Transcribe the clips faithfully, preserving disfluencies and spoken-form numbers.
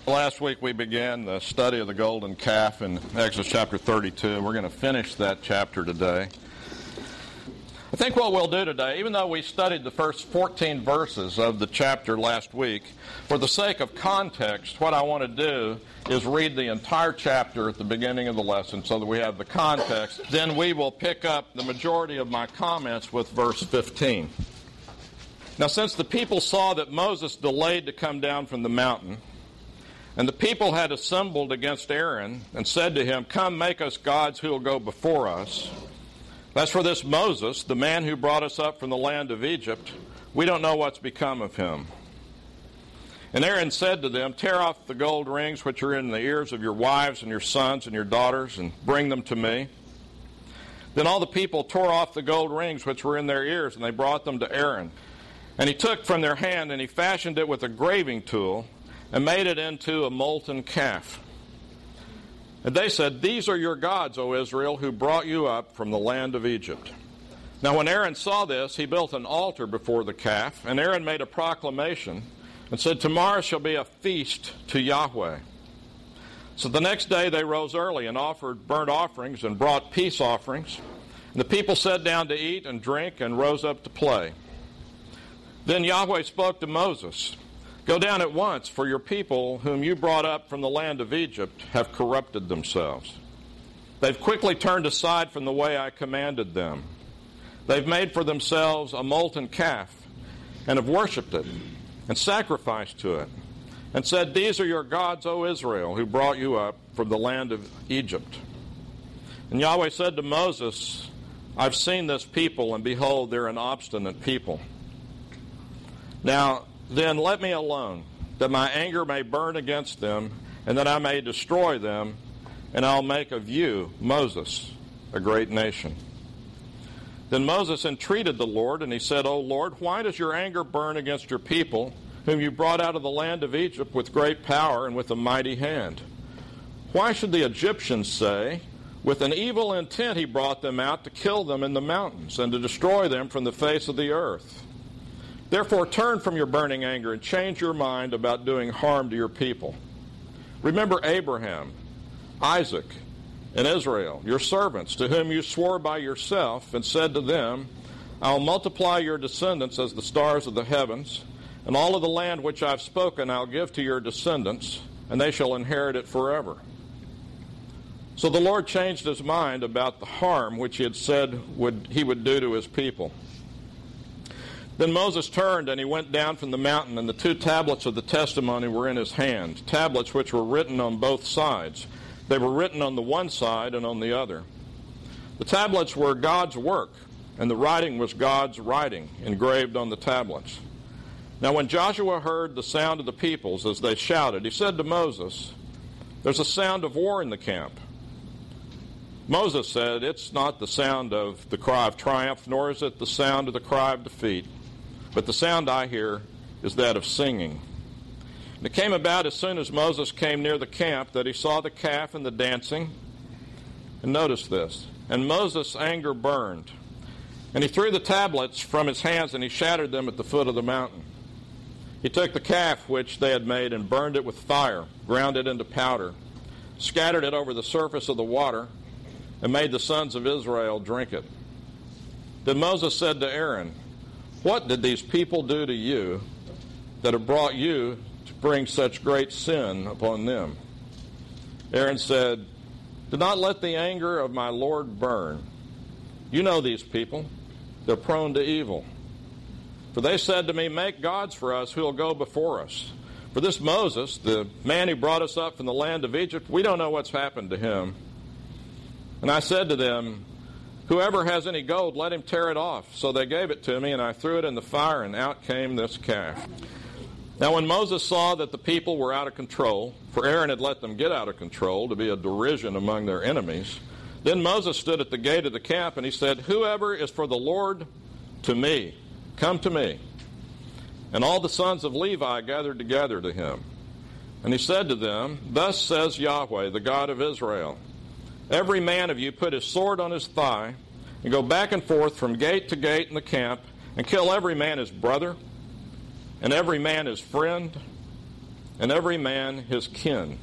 Last week we began the study of the golden calf in Exodus chapter thirty-two. We're going to finish that chapter today. I think what we'll do today, even though we studied the first fourteen verses of the chapter last week, for the sake of context, what I want to do is read the entire chapter at the beginning of the lesson so that we have the context. Then we will pick up the majority of my comments with verse fifteen. Now, since the people saw that Moses delayed to come down from the mountain, and the people had assembled against Aaron and said to him, "Come, make us gods who will go before us. As for this Moses, the man who brought us up from the land of Egypt, we don't know what's become of him." And Aaron said to them, "Tear off the gold rings which are in the ears of your wives and your sons and your daughters, and bring them to me." Then all the people tore off the gold rings which were in their ears, and they brought them to Aaron. And he took from their hand, and he fashioned it with a graving tool, and made it into a molten calf. And they said, "These are your gods, O Israel, who brought you up from the land of Egypt." Now when Aaron saw this, he built an altar before the calf, and Aaron made a proclamation and said, "Tomorrow shall be a feast to Yahweh." So the next day they rose early and offered burnt offerings and brought peace offerings. And the people sat down to eat and drink and rose up to play. Then Yahweh spoke to Moses, "Go down at once, for your people, whom you brought up from the land of Egypt, have corrupted themselves. They've quickly turned aside from the way I commanded them. They've made for themselves a molten calf, and have worshipped it, and sacrificed to it, and said, 'These are your gods, O Israel, who brought you up from the land of Egypt.' And Yahweh said to Moses, 'I've seen this people, and behold, they're an obstinate people. Now, then let me alone, that my anger may burn against them, and that I may destroy them, and I'll make of you, Moses, a great nation.' Then Moses entreated the Lord, and he said, 'O Lord, why does your anger burn against your people, whom you brought out of the land of Egypt with great power and with a mighty hand? Why should the Egyptians say, with an evil intent he brought them out to kill them in the mountains, and to destroy them from the face of the earth? Therefore turn from your burning anger and change your mind about doing harm to your people. Remember Abraham, Isaac, and Israel, your servants, to whom you swore by yourself and said to them, I'll multiply your descendants as the stars of the heavens, and all of the land which I've spoken I'll give to your descendants, and they shall inherit it forever.' So the Lord changed his mind about the harm which he had said would, he would do to his people. Then Moses turned, and he went down from the mountain, and the two tablets of the testimony were in his hand, tablets which were written on both sides. They were written on the one side and on the other. The tablets were God's work, and the writing was God's writing, engraved on the tablets. Now when Joshua heard the sound of the peoples as they shouted, he said to Moses, 'There's a sound of war in the camp.' Moses said, 'It's not the sound of the cry of triumph, nor is it the sound of the cry of defeat. But the sound I hear is that of singing.' And it came about as soon as Moses came near the camp that he saw the calf and the dancing. And notice this. And Moses' anger burned. And he threw the tablets from his hands, and he shattered them at the foot of the mountain. He took the calf which they had made and burned it with fire, ground it into powder, scattered it over the surface of the water, and made the sons of Israel drink it. Then Moses said to Aaron, 'What did these people do to you that have brought you to bring such great sin upon them?' Aaron said, 'Do not let the anger of my Lord burn. You know these people. They're prone to evil. For they said to me, Make gods for us who will go before us. For this Moses, the man who brought us up from the land of Egypt, we don't know what's happened to him.' And I said to them, Whoever has any gold, let him tear it off. So they gave it to me, and I threw it in the fire, and out came this calf." Now when Moses saw that the people were out of control, for Aaron had let them get out of control to be a derision among their enemies, then Moses stood at the gate of the camp, and he said, "Whoever is for the Lord, to me, come to me." And all the sons of Levi gathered together to him. And he said to them, "Thus says Yahweh, the God of Israel, every man of you put his sword on his thigh, and go back and forth from gate to gate in the camp, and kill every man his brother, and every man his friend, and every man his kin.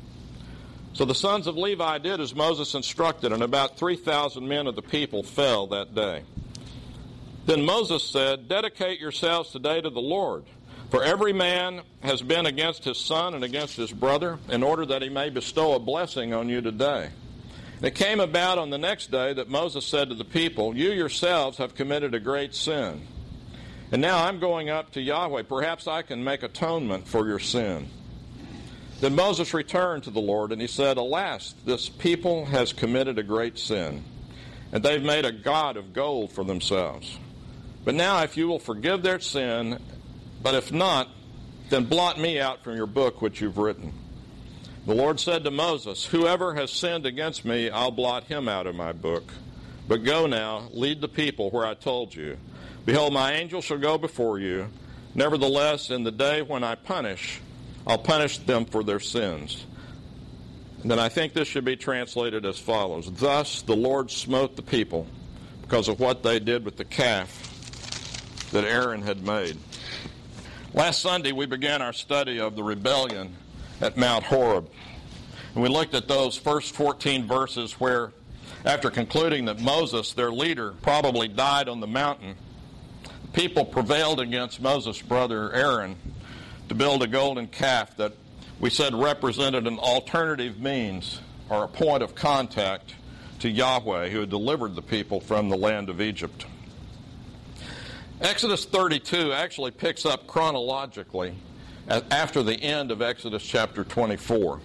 So the sons of Levi did as Moses instructed, and about three thousand men of the people fell that day. Then Moses said, "Dedicate yourselves today to the Lord, for every man has been against his son and against his brother, in order that he may bestow a blessing on you today." And it came about on the next day that Moses said to the people, "You yourselves have committed a great sin. And now I'm going up to Yahweh. Perhaps I can make atonement for your sin." Then Moses returned to the Lord, and he said, "Alas, this people has committed a great sin, and they've made a god of gold for themselves. But now if you will forgive their sin, but if not, then blot me out from your book which you've written." The Lord said to Moses, "Whoever has sinned against me, I'll blot him out of my book. But go now, lead the people where I told you. Behold, my angel shall go before you. Nevertheless, in the day when I punish, I'll punish them for their sins." And then I think this should be translated as follows: "Thus the Lord smote the people because of what they did with the calf that Aaron had made." Last Sunday we began our study of the rebellion at Mount Horeb. And we looked at those first fourteen verses where, after concluding that Moses, their leader, probably died on the mountain, the people prevailed against Moses' brother Aaron to build a golden calf that we said represented an alternative means or a point of contact to Yahweh, who had delivered the people from the land of Egypt. Exodus thirty-two actually picks up chronologically after the end of Exodus chapter twenty-four.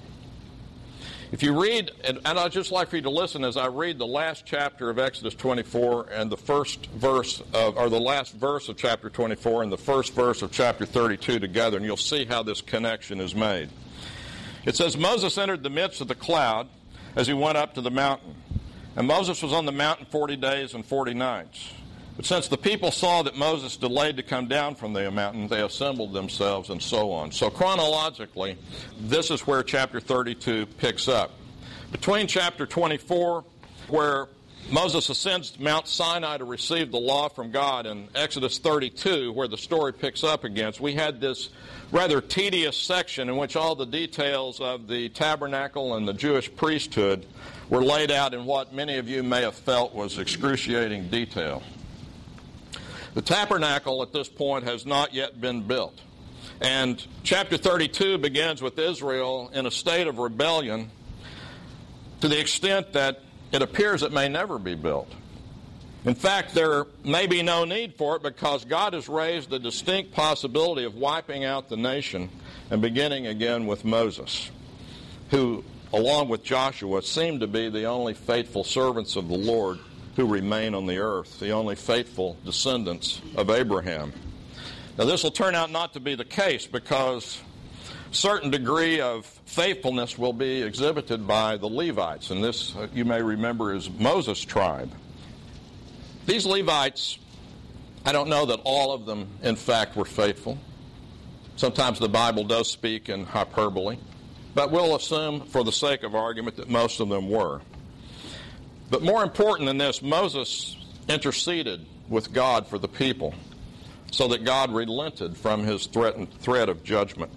If you read, and I'd just like for you to listen as I read the last chapter of Exodus twenty-four and the first verse of, or the last verse of chapter twenty-four and the first verse of chapter thirty-two together, and you'll see how this connection is made. It says, "Moses entered the midst of the cloud as he went up to the mountain. And Moses was on the mountain forty days and forty nights. But since the people saw that Moses delayed to come down from the mountain, they assembled themselves," and so on. So chronologically, this is where chapter thirty-two picks up. Between chapter twenty-four, where Moses ascends to Mount Sinai to receive the law from God, and Exodus thirty-two, where the story picks up again, we had this rather tedious section in which all the details of the tabernacle and the Jewish priesthood were laid out in what many of you may have felt was excruciating detail. The tabernacle at this point has not yet been built. And chapter thirty-two begins with Israel in a state of rebellion to the extent that it appears it may never be built. In fact, there may be no need for it because God has raised the distinct possibility of wiping out the nation and beginning again with Moses, who, along with Joshua, seem to be the only faithful servants of the Lord who remain on the earth, the only faithful descendants of Abraham. Now, this will turn out not to be the case because a certain degree of faithfulness will be exhibited by the Levites, and this, uh, you may remember, is Moses' tribe. These Levites, I don't know that all of them, in fact, were faithful. Sometimes the Bible does speak in hyperbole, but we'll assume, for the sake of argument, that most of them were. But more important than this, Moses interceded with God for the people so that God relented from his threatened threat of judgment.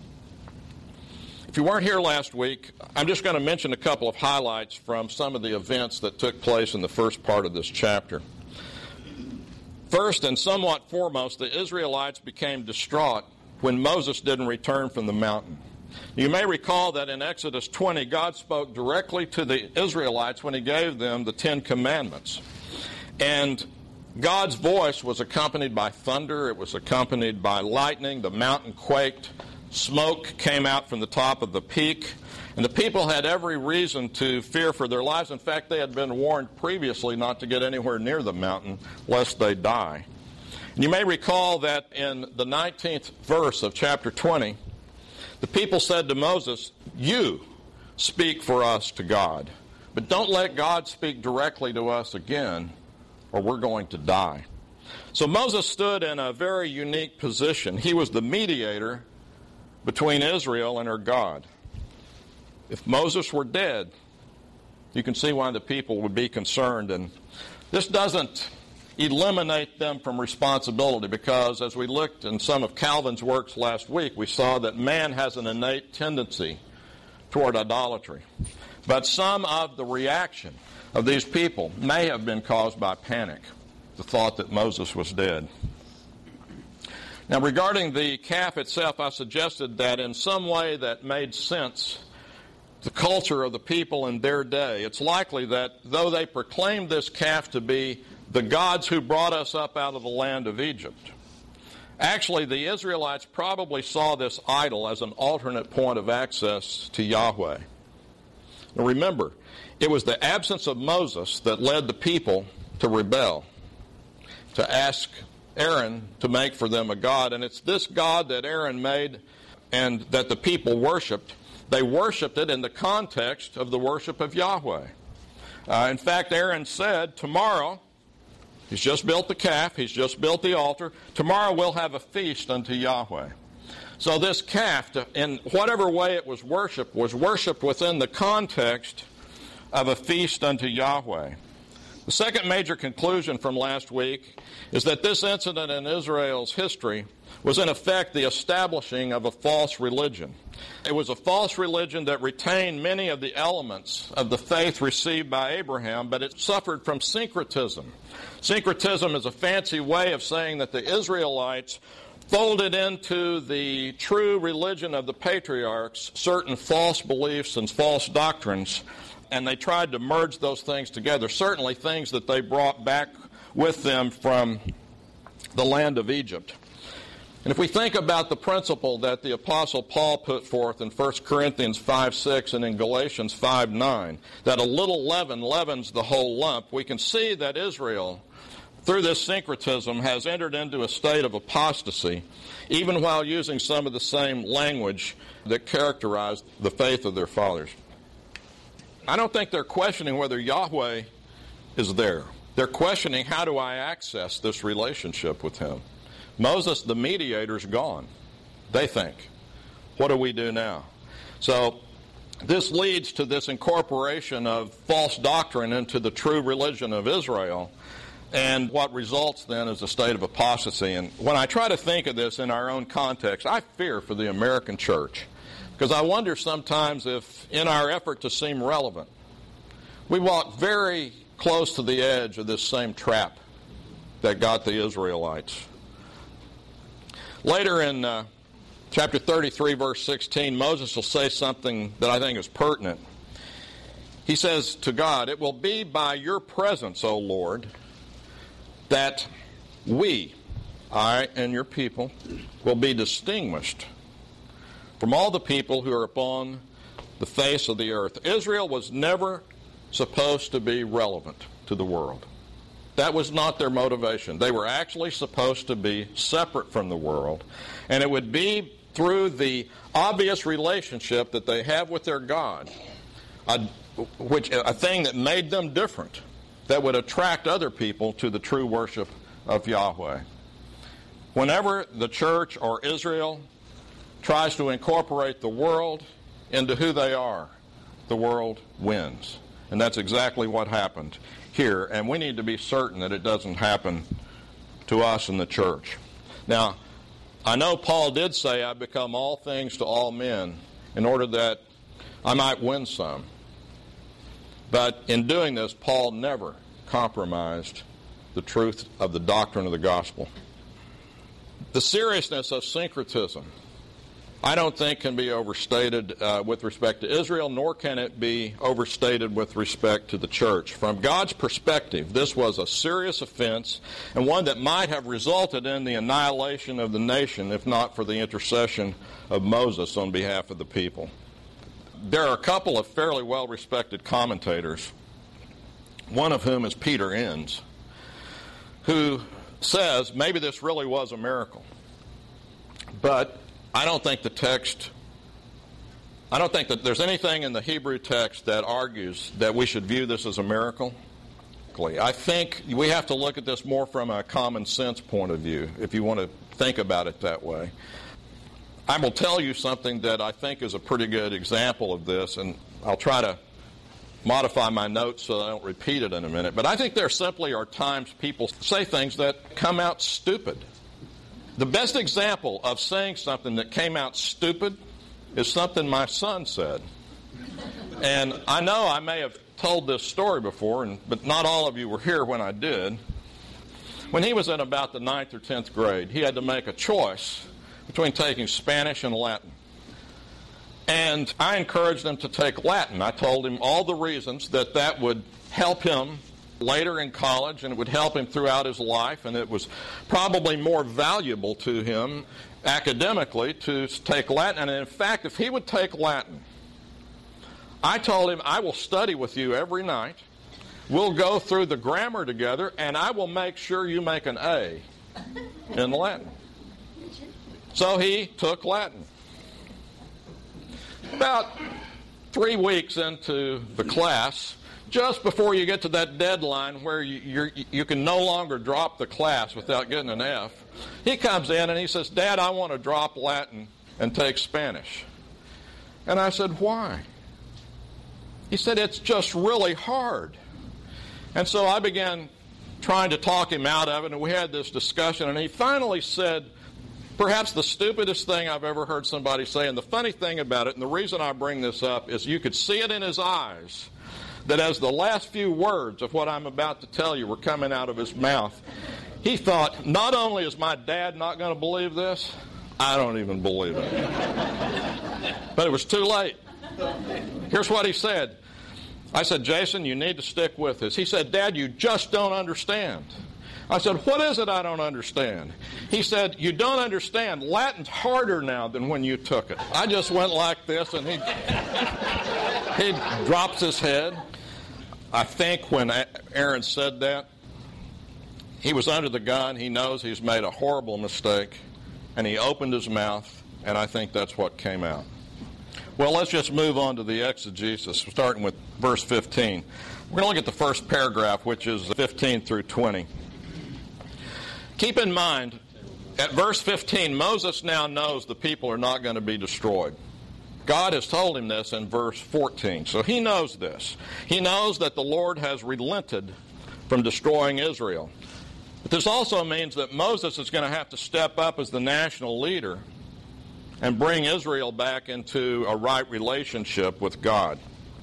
If you weren't here last week, I'm just going to mention a couple of highlights from some of the events that took place in the first part of this chapter. First and somewhat foremost, the Israelites became distraught when Moses didn't return from the mountain. You may recall that in Exodus twenty, God spoke directly to the Israelites when he gave them the Ten Commandments. And God's voice was accompanied by thunder. It was accompanied by lightning. The mountain quaked. Smoke came out from the top of the peak. And the people had every reason to fear for their lives. In fact, they had been warned previously not to get anywhere near the mountain lest they die. And you may recall that in the nineteenth verse of chapter twenty, the people said to Moses, "You speak for us to God, but don't let God speak directly to us again, or we're going to die." So Moses stood in a very unique position. He was the mediator between Israel and her God. If Moses were dead, you can see why the people would be concerned. And this doesn't eliminate them from responsibility, because as we looked in some of Calvin's works last week, we saw that man has an innate tendency toward idolatry. But some of the reaction of these people may have been caused by panic, the thought that Moses was dead. Now, regarding the calf itself, I suggested that in some way that made sense the culture of the people in their day. It's likely that though they proclaimed this calf to be the gods who brought us up out of the land of Egypt, actually the Israelites probably saw this idol as an alternate point of access to Yahweh. Now remember, it was the absence of Moses that led the people to rebel, to ask Aaron to make for them a god. And it's this god that Aaron made and that the people worshipped. They worshipped it in the context of the worship of Yahweh. Uh, in fact, Aaron said, tomorrow, he's just built the calf, he's just built the altar, tomorrow we'll have a feast unto Yahweh. So this calf, in whatever way it was worshipped, was worshipped within the context of a feast unto Yahweh. The second major conclusion from last week is that this incident in Israel's history was in effect the establishing of a false religion. It was a false religion that retained many of the elements of the faith received by Abraham, but it suffered from syncretism. Syncretism is a fancy way of saying that the Israelites folded into the true religion of the patriarchs certain false beliefs and false doctrines, and they tried to merge those things together, certainly things that they brought back with them from the land of Egypt. And if we think about the principle that the Apostle Paul put forth in First Corinthians five six and in Galatians five nine, that a little leaven leavens the whole lump, we can see that Israel, through this syncretism, has entered into a state of apostasy, even while using some of the same language that characterized the faith of their fathers. I don't think they're questioning whether Yahweh is there. They're questioning, how do I access this relationship with him? Moses, the mediator, is gone, they think. What do we do now? So this leads to this incorporation of false doctrine into the true religion of Israel, and what results then is a state of apostasy. And when I try to think of this in our own context, I fear for the American church, because I wonder sometimes if, in our effort to seem relevant, we walk very close to the edge of this same trap that got the Israelites. Later in uh, chapter thirty-three, verse sixteen, Moses will say something that I think is pertinent. He says to God, "It will be by your presence, O Lord, that we, I and your people, will be distinguished from all the people who are upon the face of the earth." Israel was never supposed to be relevant to the world. That was not their motivation. They were actually supposed to be separate from the world, and it would be through the obvious relationship that they have with their God, a, which a thing that made them different, that would attract other people to the true worship of Yahweh. Whenever the church or Israel tries to incorporate the world into who they are, the world wins. And that's exactly what happened here, and we need to be certain that it doesn't happen to us in the church. Now, I know Paul did say, "I become all things to all men in order that I might win some." But in doing this, Paul never compromised the truth of the doctrine of the gospel. The seriousness of syncretism, I don't think, can be overstated uh, with respect to Israel, nor can it be overstated with respect to the church. From God's perspective, this was a serious offense, and one that might have resulted in the annihilation of the nation if not for the intercession of Moses on behalf of the people. There are a couple of fairly well-respected commentators, one of whom is Peter Enns, who says maybe this really was a miracle. But I don't think the text, I don't think that there's anything in the Hebrew text that argues that we should view this as a miracle. I think we have to look at this more from a common sense point of view, if you want to think about it that way. I will tell you something that I think is a pretty good example of this, and I'll try to modify my notes so I don't repeat it in a minute. But I think there simply are times people say things that come out stupid. The best example of saying something that came out stupid is something my son said. And I know I may have told this story before, and, but not all of you were here when I did. When he was in about the ninth or tenth grade, he had to make a choice between taking Spanish and Latin. And I encouraged him to take Latin. I told him all the reasons that that would help him later in college, and it would help him throughout his life, and it was probably more valuable to him academically to take Latin. And in fact, if he would take Latin, I told him, I will study with you every night. We'll go through the grammar together, and I will make sure you make an A in Latin. So he took Latin. About three weeks into the class, just before you get to that deadline where you, you're, you can no longer drop the class without getting an F, he comes in and he says, Dad, I want to drop Latin and take Spanish. And I said, why? He said, it's just really hard. And so I began trying to talk him out of it, and we had this discussion, and he finally said, perhaps the stupidest thing I've ever heard somebody say. And the funny thing about it, and the reason I bring this up, is you could see it in his eyes that as the last few words of what I'm about to tell you were coming out of his mouth, he thought, not only is my dad not going to believe this, I don't even believe it. But it was too late. Here's what he said. I said, Jason, you need to stick with this. He said, Dad, you just don't understand. I said, what is it I don't understand? He said, you don't understand. Latin's harder now than when you took it. I just went like this, and he, he drops his head. I think when Aaron said that, he was under the gun. He knows he's made a horrible mistake, and he opened his mouth, and I think that's what came out. Well, let's just move on to the exegesis, starting with verse fifteen. We're going to look at the first paragraph, which is fifteen through twenty. Keep in mind, at verse fifteen, Moses now knows the people are not going to be destroyed. God has told him this in verse fourteen, so he knows this. He knows that the Lord has relented from destroying Israel. But this also means that Moses is going to have to step up as the national leader and bring Israel back into a right relationship with God.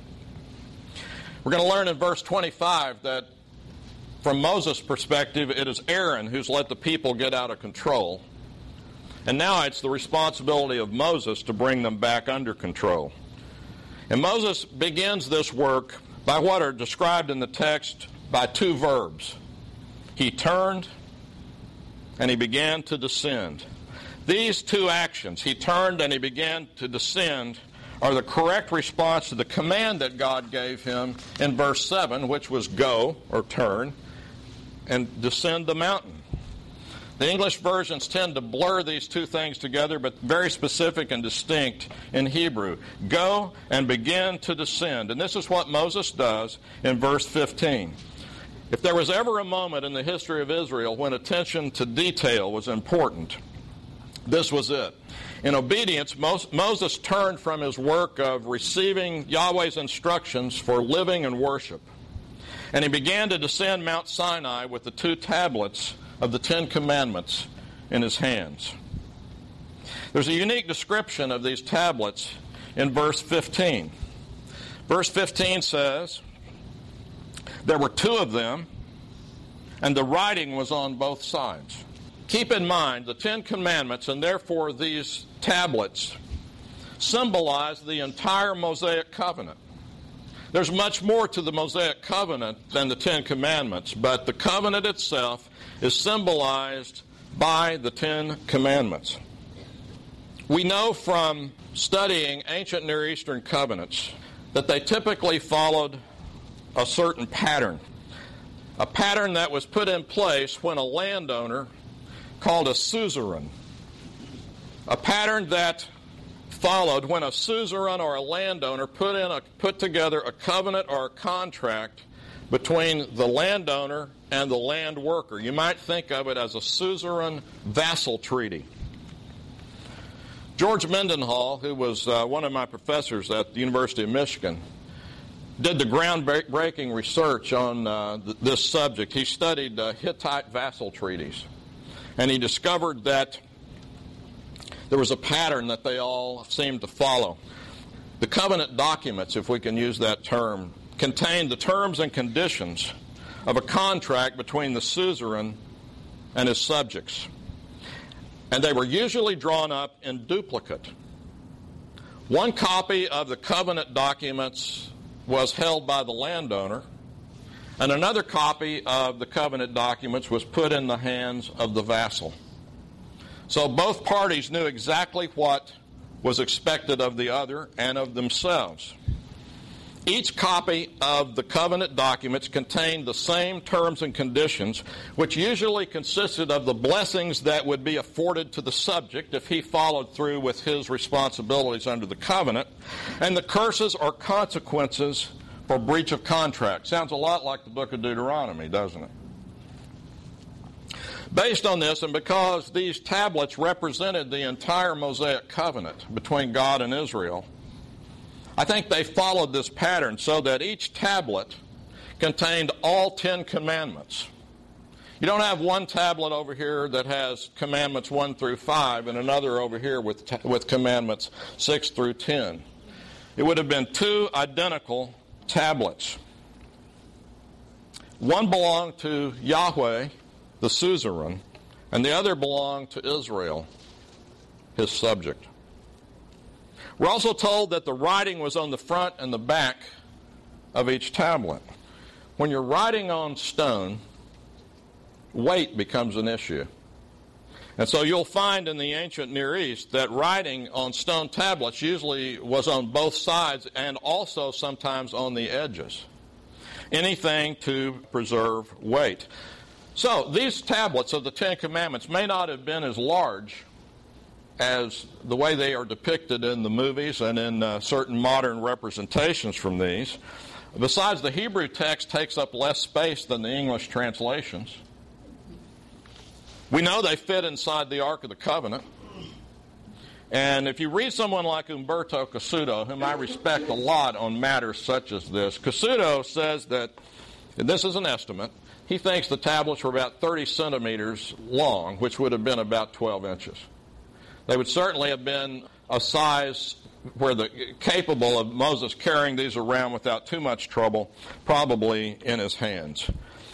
We're going to learn in verse twenty-five that from Moses' perspective, it is Aaron who's let the people get out of control. And now it's the responsibility of Moses to bring them back under control. And Moses begins this work by what are described in the text by two verbs. He turned and he began to descend. These two actions, he turned and he began to descend, are the correct response to the command that God gave him in verse seven, which was go, or turn, and descend the mountain. The English versions tend to blur these two things together, but very specific and distinct in Hebrew. Go and begin to descend. And this is what Moses does in verse fifteen. If there was ever a moment in the history of Israel when attention to detail was important, this was it. In obedience, Moses turned from his work of receiving Yahweh's instructions for living and worship, and he began to descend Mount Sinai with the two tablets of the Ten Commandments in his hands. There's a unique description of these tablets in verse fifteen. Verse fifteen says, there were two of them, and the writing was on both sides. Keep in mind, the Ten Commandments, and therefore these tablets, symbolize the entire Mosaic covenant. There's much more to the Mosaic covenant than the Ten Commandments, but the covenant itself is symbolized by the Ten Commandments. We know from studying ancient Near Eastern covenants that they typically followed a certain pattern, a pattern that was put in place when a landowner called a suzerain, a pattern that followed when a suzerain or a landowner put in a put together a covenant or a contract between the landowner and the land worker. You might think of it as a suzerain vassal treaty. George Mendenhall, who was uh, one of my professors at the University of Michigan, did the groundbreaking research on uh, th- this subject. He studied uh, Hittite vassal treaties, and he discovered that there was a pattern that they all seemed to follow. The covenant documents, if we can use that term, contained the terms and conditions of a contract between the suzerain and his subjects. And they were usually drawn up in duplicate. One copy of the covenant documents was held by the landowner, and another copy of the covenant documents was put in the hands of the vassal. So both parties knew exactly what was expected of the other and of themselves. Each copy of the covenant documents contained the same terms and conditions, which usually consisted of the blessings that would be afforded to the subject if he followed through with his responsibilities under the covenant, and the curses or consequences for breach of contract. Sounds a lot like the book of Deuteronomy, doesn't it? Based on this, and because these tablets represented the entire Mosaic covenant between God and Israel, I think they followed this pattern so that each tablet contained all Ten Commandments. You don't have one tablet over here that has commandments one through five and another over here with, ta- with commandments six through ten. It would have been two identical tablets. One belonged to Yahweh, the suzerain, and the other belonged to Israel, his subject. We're also told that the writing was on the front and the back of each tablet. When you're writing on stone, weight becomes an issue. And so you'll find in the ancient Near East that writing on stone tablets usually was on both sides and also sometimes on the edges. Anything to preserve weight. So these tablets of the Ten Commandments may not have been as large as the way they are depicted in the movies and in uh, certain modern representations from these. Besides, the Hebrew text takes up less space than the English translations. We know they fit inside the Ark of the Covenant. And if you read someone like Umberto Cassuto, whom I respect a lot on matters such as this, Cassuto says that, and this is an estimate, he thinks the tablets were about thirty centimeters long, which would have been about twelve inches. They would certainly have been a size where the capable of Moses carrying these around without too much trouble, probably in his hands.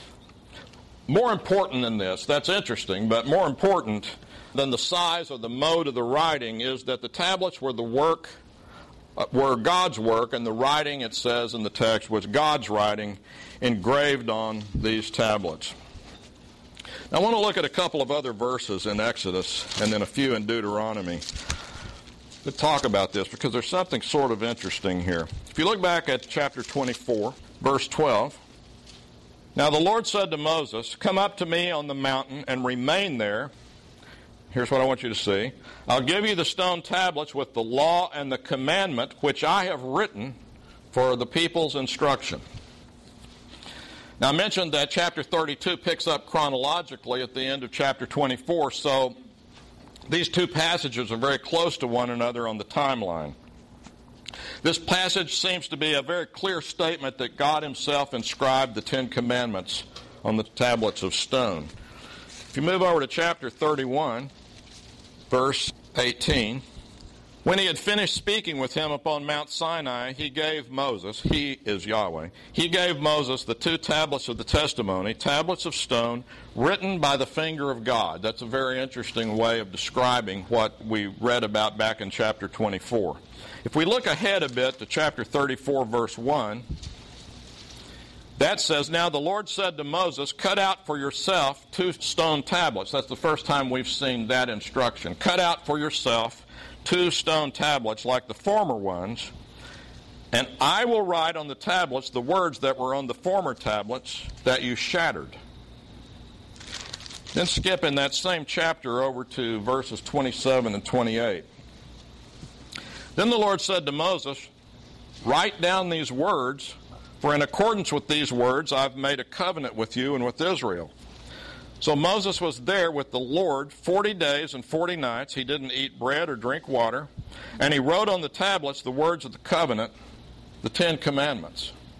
More important than this, that's interesting, but more important than the size or the mode of the writing is that the tablets were the work, uh, were God's work, and the writing, it says in the text, was God's writing engraved on these tablets. Now, I want to look at a couple of other verses in Exodus and then a few in Deuteronomy to talk about this because there's something sort of interesting here. If you look back at chapter twenty-four, verse twelve, "Now the Lord said to Moses, 'Come up to me on the mountain and remain there.'" Here's what I want you to see. "I'll give you the stone tablets with the law and the commandment which I have written for the people's instruction." Now, I mentioned that chapter thirty-two picks up chronologically at the end of chapter twenty-four, so these two passages are very close to one another on the timeline. This passage seems to be a very clear statement that God himself inscribed the Ten Commandments on the tablets of stone. If you move over to chapter thirty-one, verse eighteen, "When he had finished speaking with him upon Mount Sinai, he gave Moses," he is Yahweh, "he gave Moses the two tablets of the testimony, tablets of stone, written by the finger of God." That's a very interesting way of describing what we read about back in chapter twenty-four. If we look ahead a bit to chapter thirty-four, verse one, that says, "Now the Lord said to Moses, 'Cut out for yourself two stone tablets.'" That's the first time we've seen that instruction. "Cut out for yourself two stone tablets like the former ones, and I will write on the tablets the words that were on the former tablets that you shattered." Then skip in that same chapter over to verses twenty-seven and twenty-eight. "Then the Lord said to Moses, 'Write down these words, for in accordance with these words I've made a covenant with you and with Israel.' So Moses was there with the Lord forty days and forty nights. He didn't eat bread or drink water. And he wrote on the tablets the words of the covenant, the Ten Commandments."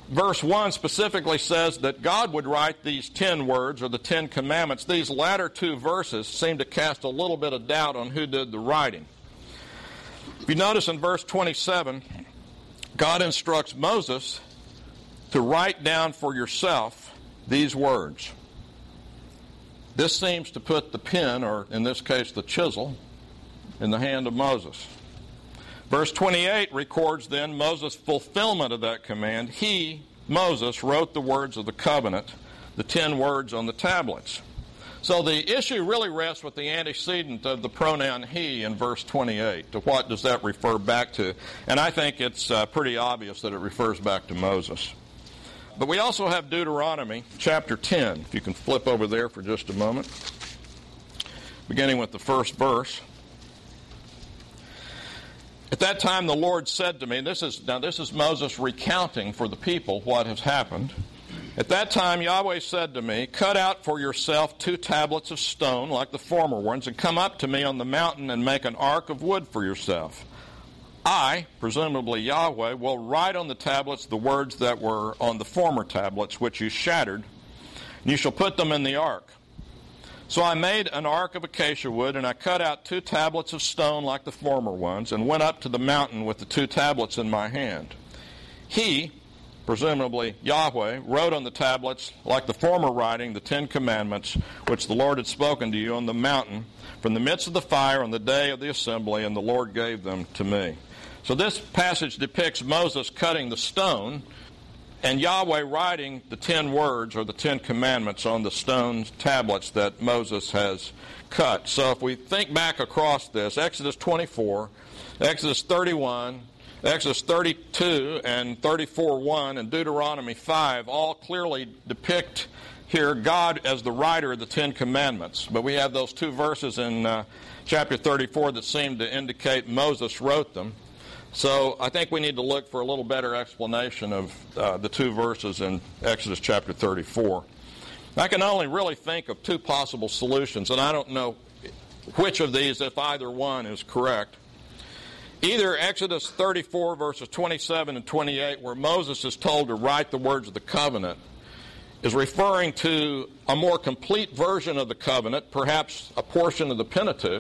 verse one specifically says that God would write these ten words, or the Ten Commandments. These latter two verses seem to cast a little bit of doubt on who did the writing. If you notice in verse twenty-seven, God instructs Moses to write down for yourself these words. This seems to put the pen, or in this case the chisel, in the hand of Moses. Verse twenty-eight records then Moses' fulfillment of that command. He, Moses, wrote the words of the covenant, the ten words on the tablets. So the issue really rests with the antecedent of the pronoun he in verse twenty-eight. To what does that refer back to? And I think it's uh, pretty obvious that it refers back to Moses. But we also have Deuteronomy chapter ten. If you can flip over there for just a moment. Beginning with the first verse. At that time the Lord said to me, this is now this is Moses recounting for the people what has happened. At that time Yahweh said to me, cut out for yourself two tablets of stone like the former ones, and come up to me on the mountain and make an ark of wood for yourself. I, presumably Yahweh, will write on the tablets the words that were on the former tablets, which you shattered, and you shall put them in the ark. So I made an ark of acacia wood, and I cut out two tablets of stone like the former ones, and went up to the mountain with the two tablets in my hand. He, presumably Yahweh, wrote on the tablets, like the former writing, the Ten Commandments, which the Lord had spoken to you on the mountain, from the midst of the fire on the day of the assembly, and the Lord gave them to me. So this passage depicts Moses cutting the stone, and Yahweh writing the ten words, or the Ten Commandments, on the stone tablets that Moses has cut. So if we think back across this, Exodus twenty-four, Exodus thirty-one, Exodus thirty-two, and thirty-four one, and Deuteronomy five all clearly depict here God as the writer of the Ten Commandments. But we have those two verses in uh, chapter thirty-four that seem to indicate Moses wrote them. So I think we need to look for a little better explanation of uh, the two verses in Exodus chapter thirty-four. I can only really think of two possible solutions, and I don't know which of these, if either one, is correct. Either Exodus thirty-four, verses twenty-seven and twenty-eight, where Moses is told to write the words of the covenant, is referring to a more complete version of the covenant, perhaps a portion of the Pentateuch,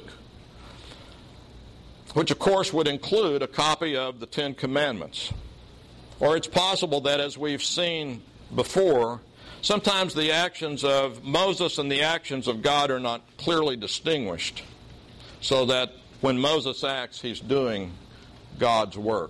which of course would include a copy of the Ten Commandments. Or it's possible that, as we've seen before, sometimes the actions of Moses and the actions of God are not clearly distinguished, so that when Moses acts, he's doing God's work.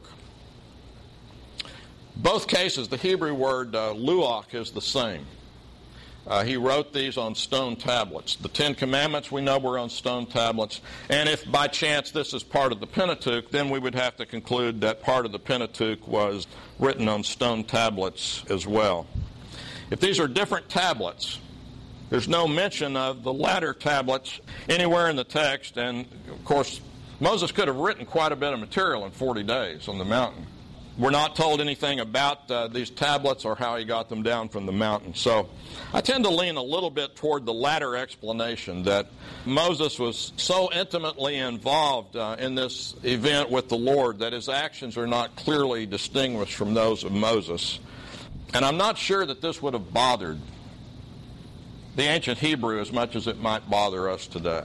Both cases, the Hebrew word uh, luach is the same. Uh, he wrote these on stone tablets. The Ten Commandments we know were on stone tablets. And if by chance this is part of the Pentateuch, then we would have to conclude that part of the Pentateuch was written on stone tablets as well. If these are different tablets, there's no mention of the latter tablets anywhere in the text. And, of course, Moses could have written quite a bit of material in forty days on the mountain. We're not told anything about uh, these tablets or how he got them down from the mountain. So I tend to lean a little bit toward the latter explanation, that Moses was so intimately involved uh, in this event with the Lord that his actions are not clearly distinguished from those of Moses. And I'm not sure that this would have bothered the ancient Hebrew as much as it might bother us today.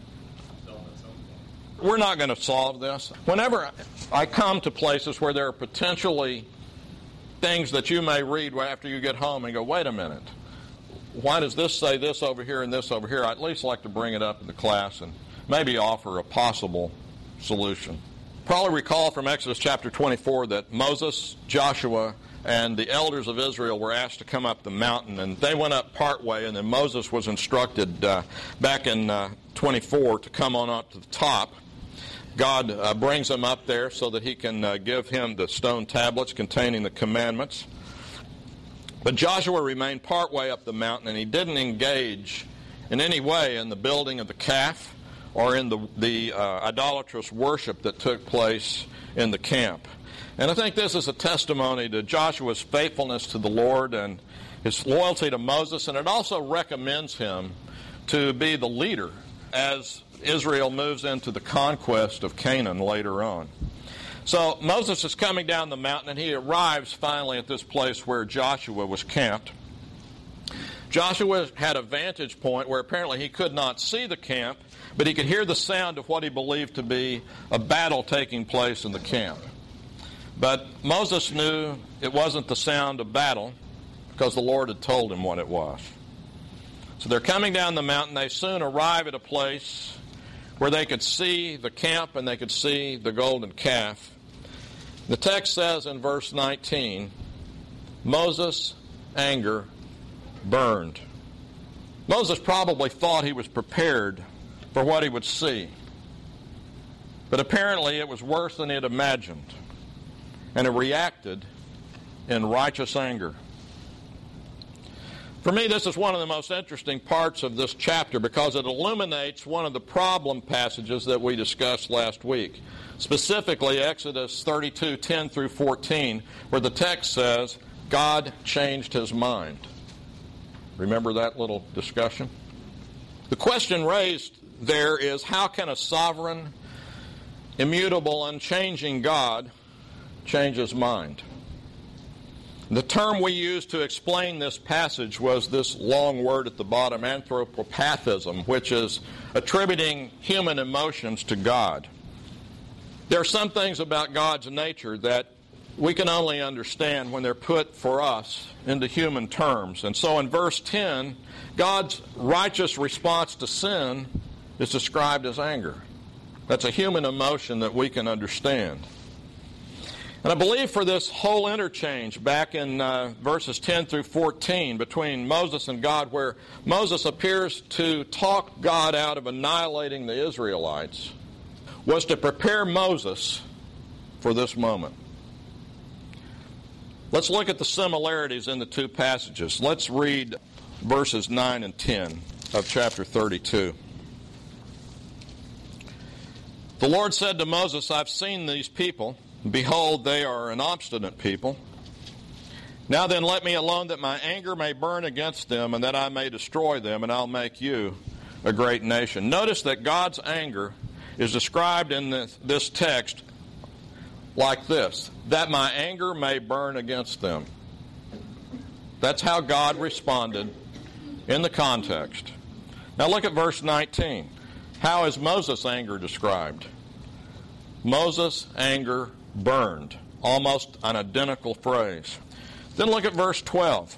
We're not going to solve this. Whenever I come to places where there are potentially things that you may read after you get home and go, wait a minute, why does this say this over here and this over here? I'd at least like to bring it up in the class and maybe offer a possible solution. Probably recall from Exodus chapter twenty-four that Moses, Joshua, and the elders of Israel were asked to come up the mountain, and they went up part way, and then Moses was instructed uh, back in uh, twenty-four to come on up to the top. God uh, brings him up there so that he can uh, give him the stone tablets containing the commandments. But Joshua remained part way up the mountain, and he didn't engage in any way in the building of the calf or in the, the uh, idolatrous worship that took place in the camp. And I think this is a testimony to Joshua's faithfulness to the Lord and his loyalty to Moses, and it also recommends him to be the leader as Israel moves into the conquest of Canaan later on. So Moses is coming down the mountain, and he arrives finally at this place where Joshua was camped. Joshua had a vantage point where apparently he could not see the camp, but he could hear the sound of what he believed to be a battle taking place in the camp. But Moses knew it wasn't the sound of battle because the Lord had told him what it was. So they're coming down the mountain. They soon arrive at a place where they could see the camp and they could see the golden calf. The text says in verse nineteen, Moses' anger burned. Moses probably thought he was prepared for what he would see. But apparently it was worse than he had imagined. And he reacted in righteous anger. For me, this is one of the most interesting parts of this chapter because it illuminates one of the problem passages that we discussed last week. Specifically, Exodus thirty-two, ten through fourteen, where the text says, God changed his mind. Remember that little discussion? The question raised there is, how can a sovereign, immutable, unchanging God change his mind? The term we used to explain this passage was this long word at the bottom, anthropopathism, which is attributing human emotions to God. There are some things about God's nature that we can only understand when they're put for us into human terms. And so in verse ten, God's righteous response to sin is described as anger. That's a human emotion that we can understand. And I believe for this whole interchange back in uh, verses ten through fourteen between Moses and God, where Moses appears to talk God out of annihilating the Israelites, was to prepare Moses for this moment. Let's look at the similarities in the two passages. Let's read verses nine and ten of chapter thirty-two. The Lord said to Moses, I've seen these people. Behold, they are an obstinate people. Now then, let me alone that my anger may burn against them and that I may destroy them, and I'll make you a great nation. Notice that God's anger is described in this, this text like this, that my anger may burn against them. That's how God responded in the context. Now look at verse nineteen. How is Moses' anger described? Moses' anger burned. Almost an identical phrase. Then look at verse twelve.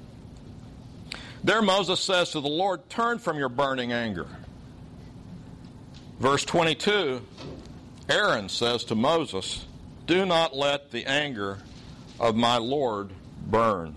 There Moses says to the Lord, turn from your burning anger. Verse twenty-two, Aaron says to Moses, do not let the anger of my Lord burn.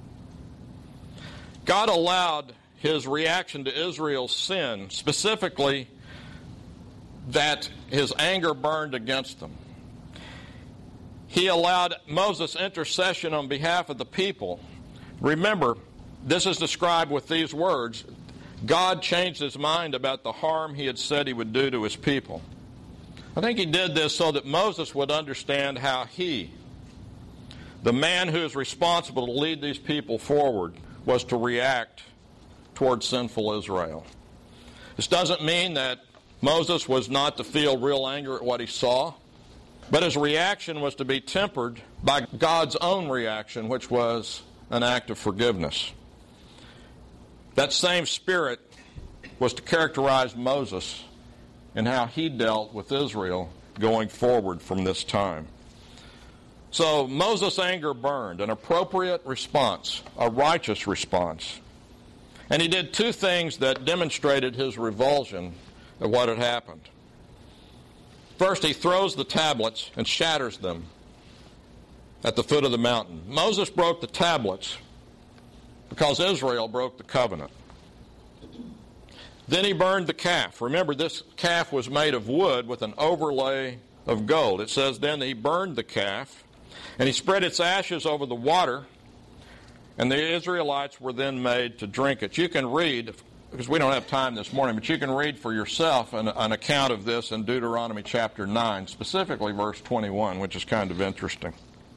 God allowed his reaction to Israel's sin, specifically that his anger burned against them. He allowed Moses' intercession on behalf of the people. Remember, this is described with these words. God changed his mind about the harm he had said he would do to his people. I think he did this so that Moses would understand how he, the man who is responsible to lead these people forward, was to react towards sinful Israel. This doesn't mean that Moses was not to feel real anger at what he saw, but his reaction was to be tempered by God's own reaction, which was an act of forgiveness. That same spirit was to characterize Moses and how he dealt with Israel going forward from this time. So Moses' anger burned, an appropriate response, a righteous response. And he did two things that demonstrated his revulsion at what had happened. First, he throws the tablets and shatters them at the foot of the mountain. Moses broke the tablets because Israel broke the covenant. Then he burned the calf. Remember, this calf was made of wood with an overlay of gold. It says then that he burned the calf, and he spread its ashes over the water, and the Israelites were then made to drink it. You can read, because we don't have time this morning, but you can read for yourself an, an account of this in Deuteronomy chapter nine, specifically verse twenty-one, which is kind of interesting.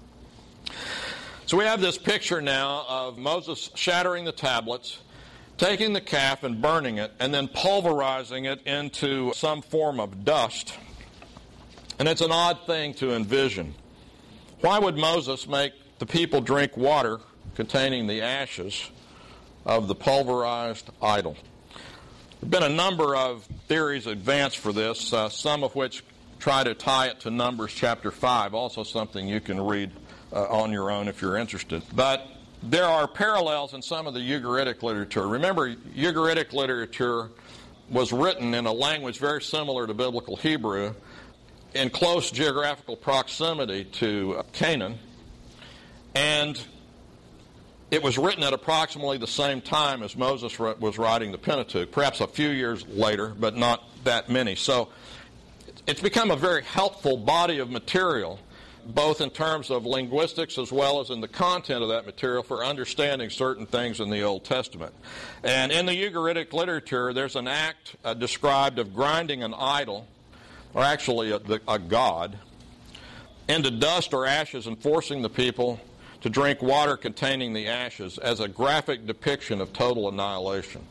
So we have this picture now of Moses shattering the tablets, taking the calf and burning it, and then pulverizing it into some form of dust. And it's an odd thing to envision. Why would Moses make the people drink water containing the ashes of the pulverized idol? There have been a number of theories advanced for this, uh, some of which try to tie it to Numbers chapter five, also something you can read uh, on your own if you're interested. But there are parallels in some of the Ugaritic literature. Remember, Ugaritic literature was written in a language very similar to Biblical Hebrew, in close geographical proximity to Canaan, and it was written at approximately the same time as Moses was writing the Pentateuch, perhaps a few years later, but not that many. So it's become a very helpful body of material, both in terms of linguistics as well as in the content of that material for understanding certain things in the Old Testament. And in the Ugaritic literature, there's an act uh, described of grinding an idol, or actually a, a god, into dust or ashes and forcing the people to drink water containing the ashes as a graphic depiction of total annihilation.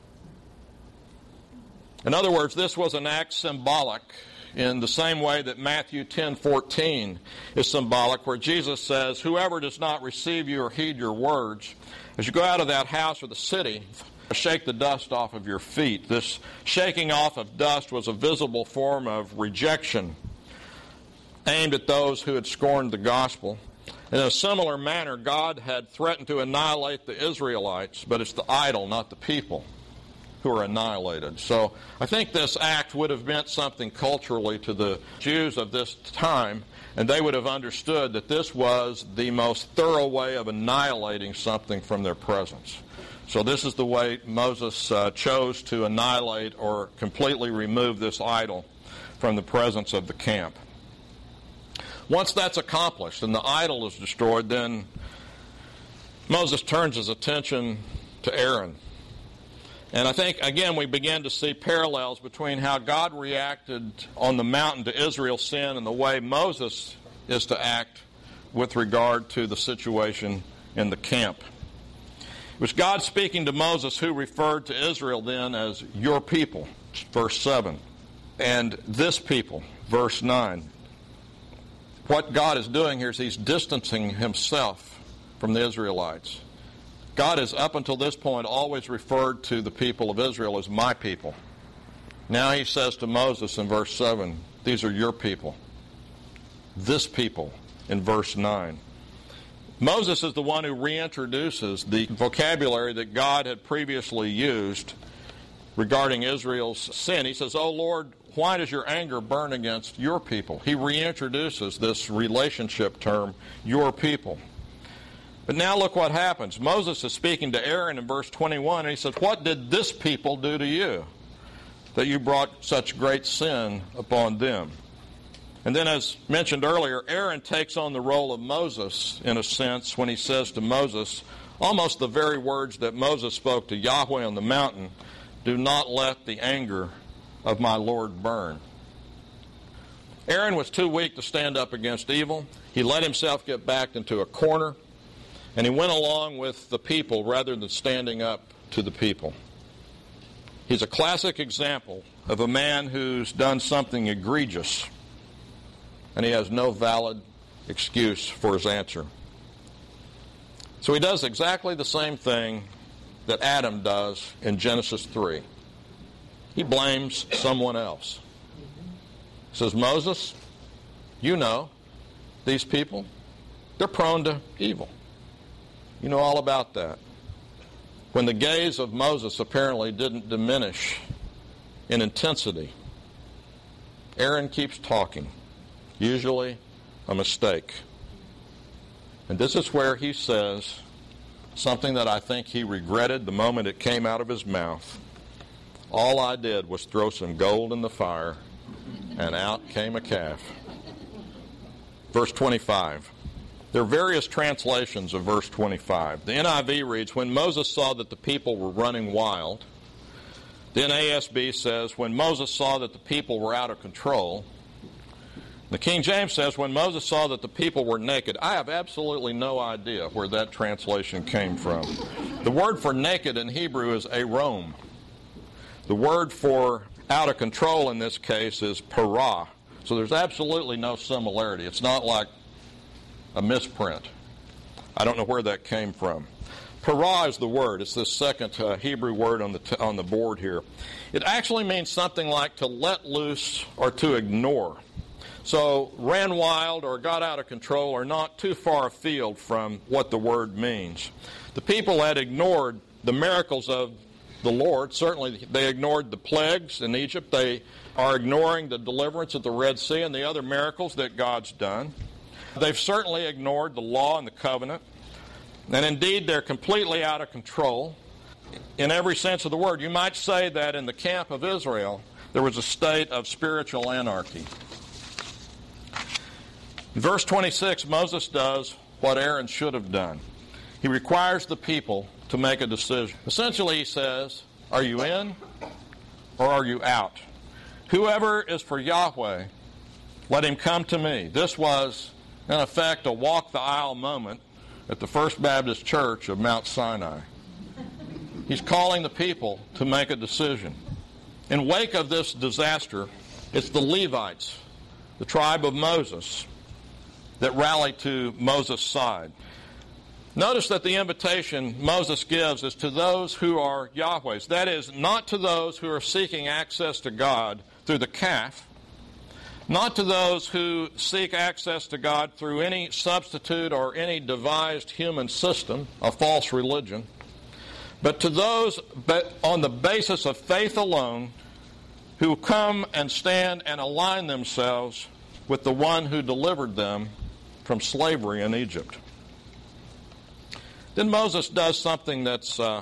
In other words, this was an act symbolic in the same way that Matthew ten fourteen is symbolic, where Jesus says, "Whoever does not receive you or heed your words, as you go out of that house or the city, shake the dust off of your feet." This shaking off of dust was a visible form of rejection aimed at those who had scorned the gospel. In a similar manner, God had threatened to annihilate the Israelites, but it's the idol, not the people, who are annihilated. So I think this act would have meant something culturally to the Jews of this time, and they would have understood that this was the most thorough way of annihilating something from their presence. So this is the way Moses uh, chose to annihilate or completely remove this idol from the presence of the camp. Once that's accomplished and the idol is destroyed, then Moses turns his attention to Aaron. And I think, again, we begin to see parallels between how God reacted on the mountain to Israel's sin and the way Moses is to act with regard to the situation in the camp. It was God speaking to Moses, who referred to Israel then as your people, verse seven, and this people, verse nine. What God is doing here is he's distancing himself from the Israelites. God has, up until this point, always referred to the people of Israel as my people. Now he says to Moses in verse seven, these are your people. This people in verse nine. Moses is the one who reintroduces the vocabulary that God had previously used regarding Israel's sin. He says, "Oh Lord, why does your anger burn against your people?" He reintroduces this relationship term, your people. But now look what happens. Moses is speaking to Aaron in verse twenty-one, and he says, "What did this people do to you, that you brought such great sin upon them?" And then, as mentioned earlier, Aaron takes on the role of Moses, in a sense, when he says to Moses almost the very words that Moses spoke to Yahweh on the mountain, "Do not let the anger of my Lord burn." Aaron was too weak to stand up against evil. He let himself get backed into a corner, and he went along with the people rather than standing up to the people. He's a classic example of a man who's done something egregious, and he has no valid excuse for his answer. So he does exactly the same thing that Adam does in Genesis three. He blames someone else. He says, "Moses, you know these people, they're prone to evil. You know all about that." When the gaze of Moses apparently didn't diminish in intensity, Aaron keeps talking, usually a mistake. And this is where he says something that I think he regretted the moment it came out of his mouth. "All I did was throw some gold in the fire, and out came a calf." Verse twenty-five. There are various translations of verse twenty-five. The N I V reads, "When Moses saw that the people were running wild." The N A S B says, "When Moses saw that the people were out of control." The King James says, "When Moses saw that the people were naked." I have absolutely no idea where that translation came from. The word for naked in Hebrew is arom. The word for out of control in this case is parah. So there's absolutely no similarity. It's not like a misprint. I don't know where that came from. Para is the word. It's this second uh, Hebrew word on the t- on the board here. It actually means something like to let loose or to ignore. So ran wild or got out of control are not too far afield from what the word means. The people had ignored the miracles of the Lord. Certainly they ignored the plagues in Egypt. They are ignoring the deliverance at the Red Sea and the other miracles that God's done. They've certainly ignored the law and the covenant. And indeed, they're completely out of control in every sense of the word. You might say that in the camp of Israel, there was a state of spiritual anarchy. In verse twenty-six, Moses does what Aaron should have done. He requires the people to make a decision. Essentially, he says, are you in or are you out? Whoever is for Yahweh, let him come to me. This was, in effect, a walk-the-aisle moment at the First Baptist Church of Mount Sinai. He's calling the people to make a decision. In wake of this disaster, it's the Levites, the tribe of Moses, that rally to Moses' side. Notice that the invitation Moses gives is to those who are Yahweh's. That is, not to those who are seeking access to God through the calf, not to those who seek access to God through any substitute or any devised human system, a false religion, but to those on the basis of faith alone who come and stand and align themselves with the one who delivered them from slavery in Egypt. Then Moses does something that's, uh,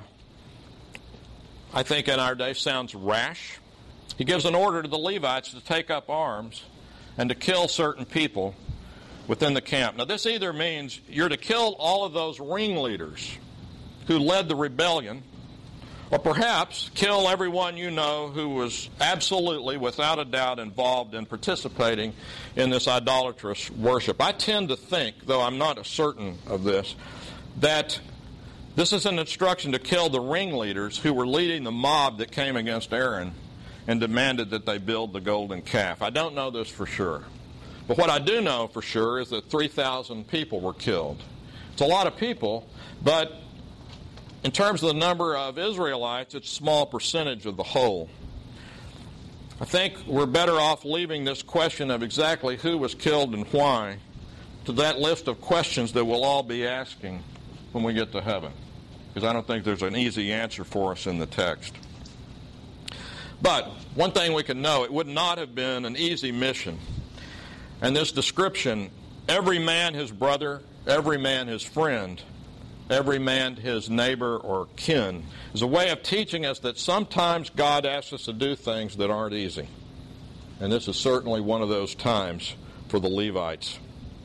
I think in our day, sounds rash. He gives an order to the Levites to take up arms and to kill certain people within the camp. Now, this either means you're to kill all of those ringleaders who led the rebellion, or perhaps kill everyone you know who was absolutely, without a doubt, involved in participating in this idolatrous worship. I tend to think, though I'm not certain of this, that this is an instruction to kill the ringleaders who were leading the mob that came against Aaron and demanded that they build the golden calf. I don't know this for sure. But what I do know for sure is that three thousand people were killed. It's a lot of people, but in terms of the number of Israelites, it's a small percentage of the whole. I think we're better off leaving this question of exactly who was killed and why to that list of questions that we'll all be asking when we get to heaven, because I don't think there's an easy answer for us in the text. But one thing we can know, it would not have been an easy mission. And this description, every man his brother, every man his friend, every man his neighbor or kin, is a way of teaching us that sometimes God asks us to do things that aren't easy. And this is certainly one of those times for the Levites.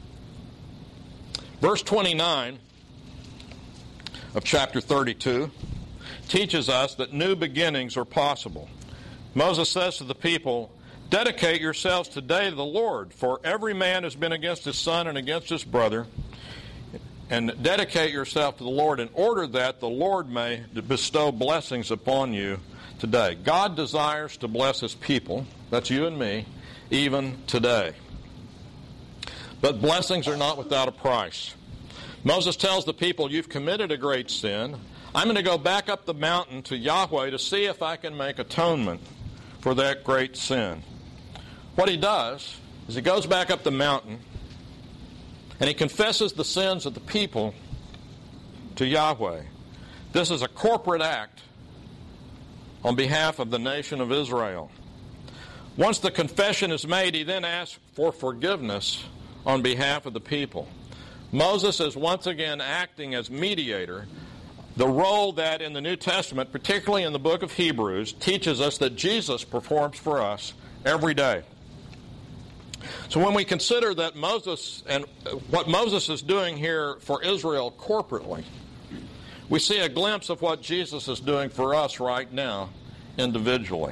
Verse twenty-nine of chapter thirty-two teaches us that new beginnings are possible. Moses says to the people, dedicate yourselves today to the Lord, for every man has been against his son and against his brother. And dedicate yourself to the Lord in order that the Lord may bestow blessings upon you today. God desires to bless his people, that's you and me, even today. But blessings are not without a price. Moses tells the people, you've committed a great sin. I'm going to go back up the mountain to Yahweh to see if I can make atonement for that great sin. What he does is he goes back up the mountain and he confesses the sins of the people to Yahweh. This is a corporate act on behalf of the nation of Israel. Once the confession is made, he then asks for forgiveness on behalf of the people. Moses is once again acting as mediator, the role that in the New Testament, particularly in the book of Hebrews, teaches us that Jesus performs for us every day. So when we consider that Moses and what Moses is doing here for Israel corporately, we see a glimpse of what Jesus is doing for us right now individually.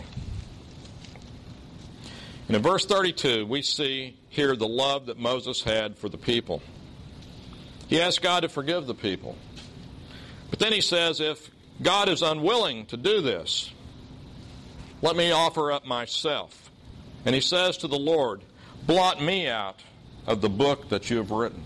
And in verse thirty-two, we see here the love that Moses had for the people. He asked God to forgive the people. But then he says, if God is unwilling to do this, let me offer up myself. And he says to the Lord, blot me out of the book that you have written.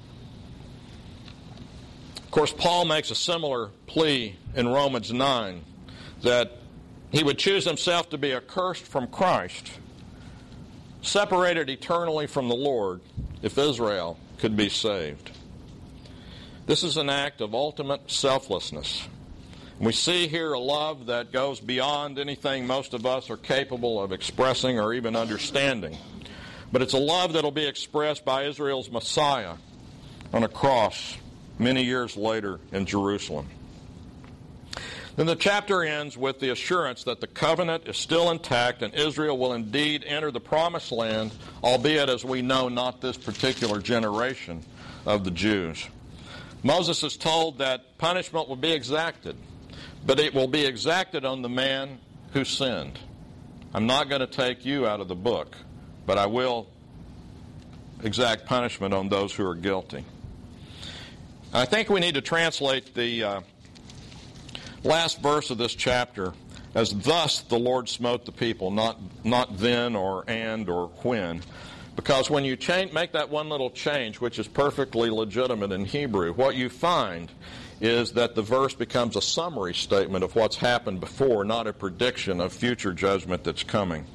Of course, Paul makes a similar plea in Romans nine, that he would choose himself to be accursed from Christ, separated eternally from the Lord, if Israel could be saved. This is an act of ultimate selflessness. We see here a love that goes beyond anything most of us are capable of expressing or even understanding. But it's a love that will be expressed by Israel's Messiah on a cross many years later in Jerusalem. Then the chapter ends with the assurance that the covenant is still intact and Israel will indeed enter the promised land, albeit, as we know, not this particular generation of the Jews. Moses is told that punishment will be exacted, but it will be exacted on the man who sinned. I'm not going to take you out of the book, but I will exact punishment on those who are guilty. I think we need to translate the uh, last verse of this chapter as thus the Lord smote the people, not not then or and or when. Because when you change, make that one little change, which is perfectly legitimate in Hebrew, what you find is that the verse becomes a summary statement of what's happened before, not a prediction of future judgment that's coming.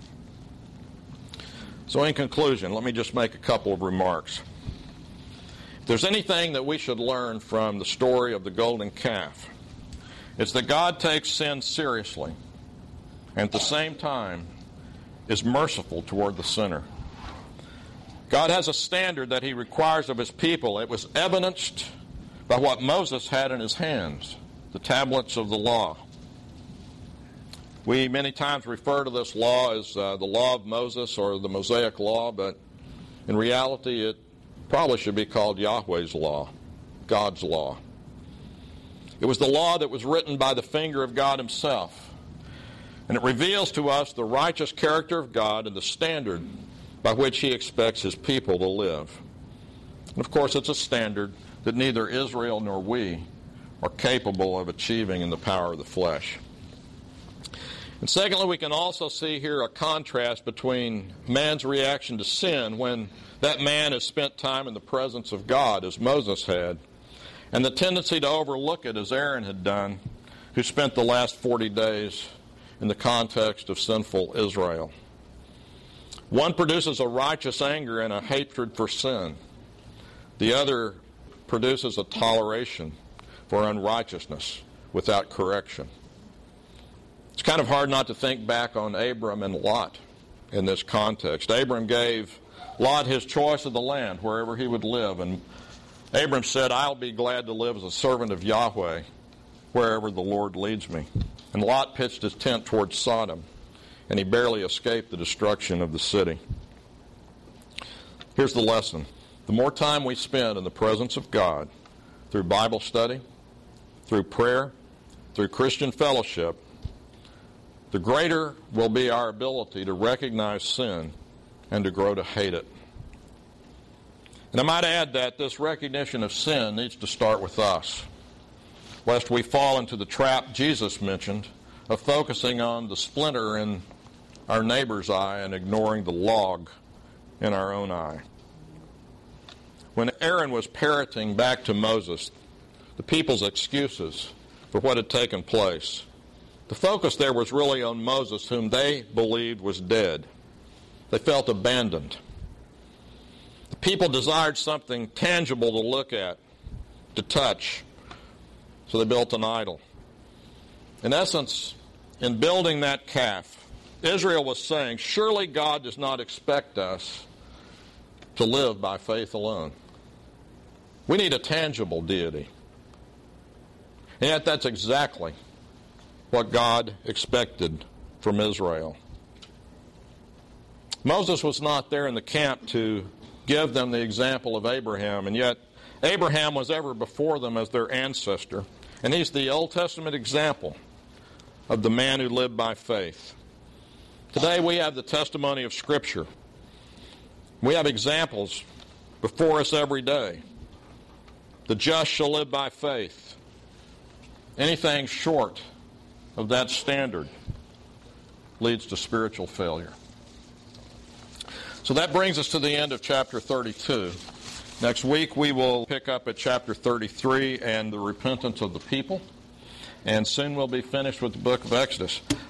So in conclusion, let me just make a couple of remarks. If there's anything that we should learn from the story of the golden calf, it's that God takes sin seriously and at the same time is merciful toward the sinner. God has a standard that he requires of his people. It was evidenced by what Moses had in his hands, the tablets of the law. We many times refer to this law as uh, the law of Moses or the Mosaic law, but in reality it probably should be called Yahweh's law, God's law. It was the law that was written by the finger of God himself, and it reveals to us the righteous character of God and the standard by which he expects his people to live. And of course, it's a standard that neither Israel nor we are capable of achieving in the power of the flesh. And secondly, we can also see here a contrast between man's reaction to sin when that man has spent time in the presence of God, as Moses had, and the tendency to overlook it, as Aaron had done, who spent the last forty days in the context of sinful Israel. One produces a righteous anger and a hatred for sin. The other produces a toleration for unrighteousness without correction. It's kind of hard not to think back on Abram and Lot in this context. Abram gave Lot his choice of the land, wherever he would live, and Abram said, I'll be glad to live as a servant of Yahweh wherever the Lord leads me. And Lot pitched his tent towards Sodom, and he barely escaped the destruction of the city. Here's the lesson. The more time we spend in the presence of God, through Bible study, through prayer, through Christian fellowship, the greater will be our ability to recognize sin and to grow to hate it. And I might add that this recognition of sin needs to start with us, lest we fall into the trap Jesus mentioned of focusing on the splinter in our neighbor's eye and ignoring the log in our own eye. When Aaron was parroting back to Moses the people's excuses for what had taken place, the focus there was really on Moses, whom they believed was dead. They felt abandoned. The people desired something tangible to look at, to touch, so they built an idol. In essence, in building that calf, Israel was saying, surely God does not expect us to live by faith alone. We need a tangible deity. And yet that's exactly what God expected from Israel. Moses was not there in the camp to give them the example of Abraham, and yet Abraham was ever before them as their ancestor, and he's the Old Testament example of the man who lived by faith. Today we have the testimony of Scripture. We have examples before us every day. The just shall live by faith. Anything short of that standard leads to spiritual failure. So that brings us to the end of chapter thirty-two. Next week we will pick up at chapter thirty-three and the repentance of the people. And soon we'll be finished with the book of Exodus.